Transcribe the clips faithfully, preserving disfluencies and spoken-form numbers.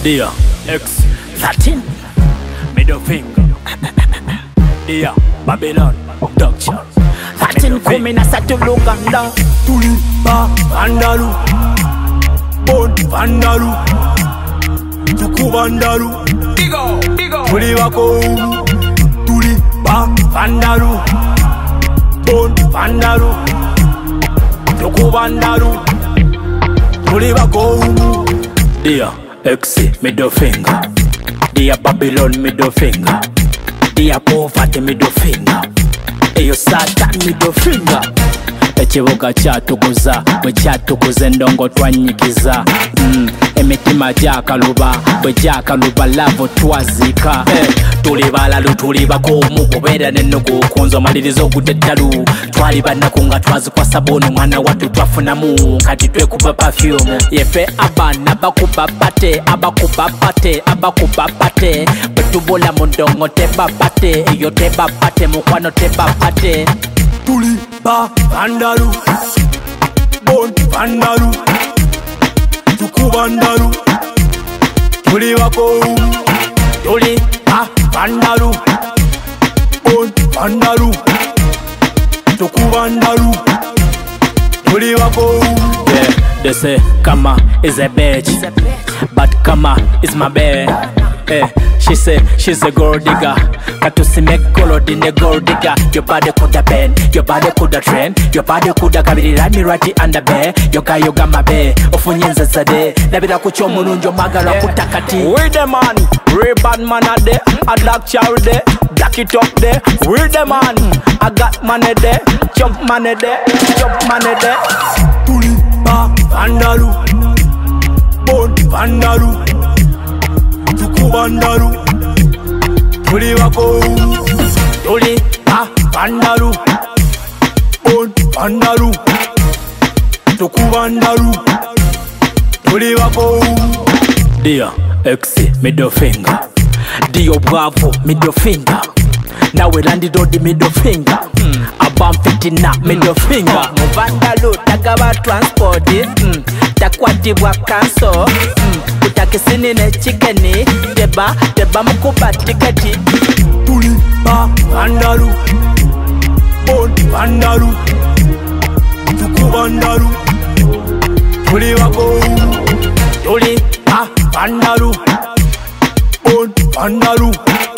Dear X thirteen middle finger. Dear Babylon Doctor thirteen kumi na satu Luganda. Tulipa Vandalu Bon Vandalu Tuku Vandalu Tulibako Tulipa Vandalu Bon Vandalu Tuku Vandalu Tulibako. Dear X middle finger. Dear Babylon middle finger. Dear poverty middle finger. Eyo Satan middle finger. Ekibuga kyatukuza bwe kyatukuza endongo twanyikiza mm. Emitima gyakaluba bwe gyakaluba lavo twazika eh. Tuli balalu tuli bakomu kubeera n'ennogo kunzo maliriza ogudde eddalu twali bannaku nga twazikwasa bono mwana wattu twafunamu kati twekuba perfume yefe abaana bakuba bate abakuba bate abakuba bate bwe tubola mu ndongo tebabate eyo tebabate mukwano tebabate. Tuli ba Vandalu Bon Vandalu Tuku Vandalu Tuli bako. Tuli ba Vandalu Bon Vandalu Tuku Vandalu Tuli bako. Yeah, they say Kama is a bitch, but Kama is my bae. Hey, she say she's a gold digger. Katusi make colored in a gold digger. Your body coulda bend, your body coulda trend, your body coulda kabiri rani rati under bear. Yoga yoga mabe, ofunyenza zade. Nabira kucho mulunjo magala kutakati. We the man, we bad man a day. A dark child there, black it up there. We the man, I got money there, jump money there, jump money there. Tuli ba Vandalu, Bon Vandalu. Tuku Vandalu Tuli bako. Tuli ba Vandalu Bon Vandalu Tuku Vandalu Tuli bako. Dear X middle finger. Dear Bravo middle finger. Now we landed on the middle finger. mm. Abam fitina middle finger. Mu Vandalu tagaba transport mm. Takwatibwa kanso mm. Utakisini ne chikeni Teba, teba mkuba tiketi. Tuli ba Vandalu Bon Vandalu Tuku Vandalu Tuli bako. Tuli ba Vandalu Bon Vandalu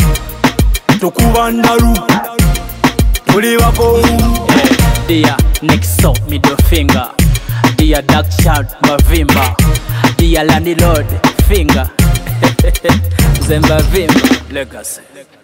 Tuku Vandalu Tuli bako. Dear Nexo middle finger. Dear Dark Child Mavimba. Dear Landlord finger. Zemba Vimba Legacy.